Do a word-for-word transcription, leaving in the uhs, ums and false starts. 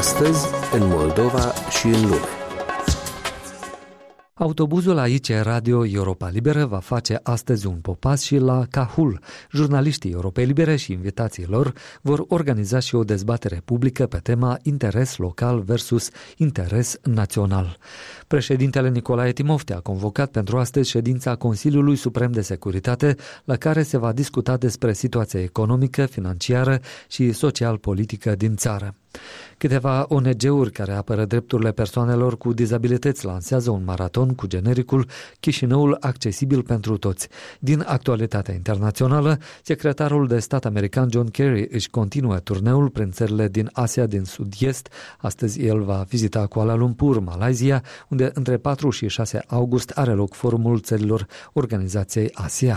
Astăzi, în Moldova și în lume. Autobuzul A I C Radio Europa Liberă va face astăzi un popas și la Cahul. Jurnaliștii Europei Libere și invitații lor vor organiza și o dezbatere publică pe tema interes local versus interes național. Președintele Nicolae Timofte a convocat pentru astăzi ședința Consiliului Suprem de Securitate, la care se va discuta despre situația economică, financiară și social-politică din țară. Câteva O N G-uri care apără drepturile persoanelor cu dizabilități lansează un maraton cu genericul Chișinăul accesibil pentru toți. Din actualitatea internațională, secretarul de stat american John Kerry își continuă turneul prin țările din Asia din Sud-Est. Astăzi el va vizita Kuala Lumpur, Malaysia, unde între patru și șase august are loc forumul țărilor Organizației ASEAN.